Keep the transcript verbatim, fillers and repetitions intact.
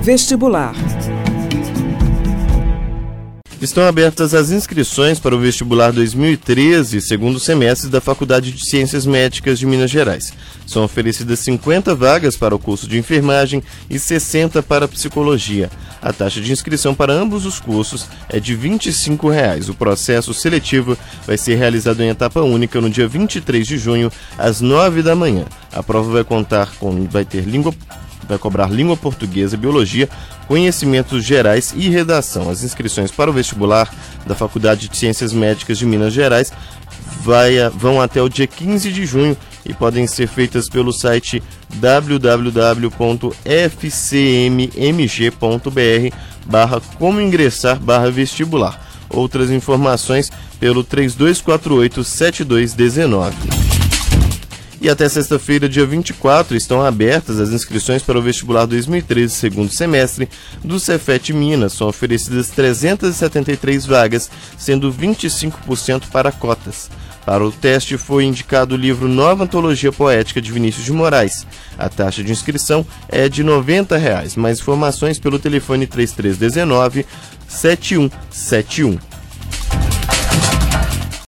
Vestibular. Estão abertas as inscrições para o vestibular dois mil e treze, segundo semestre da Faculdade de Ciências Médicas de Minas Gerais. São oferecidas cinquenta vagas para o curso de enfermagem e sessenta para psicologia. A taxa de inscrição para ambos os cursos é de vinte e cinco reais. O processo seletivo vai ser realizado em etapa única no dia vinte e três de junho, às nove da manhã. A prova vai contar com, vai ter língua vai cobrar língua portuguesa, biologia, conhecimentos gerais e redação. As inscrições para o vestibular da Faculdade de Ciências Médicas de Minas Gerais vai, vão até o dia quinze de junho e podem ser feitas pelo site w w w ponto f c m m g ponto b r barra como ingressar barra vestibular. Outras informações pelo três dois quatro oito, sete dois um nove. E até sexta-feira, dia vinte e quatro, estão abertas as inscrições para o vestibular dois mil e treze, segundo semestre, do Cefet Minas. São oferecidas trezentas e setenta e três vagas, sendo vinte e cinco por cento para cotas. Para o teste foi indicado o livro Nova Antologia Poética de Vinícius de Moraes. A taxa de inscrição é de noventa reais. Mais informações pelo telefone três três um nove, sete um sete um.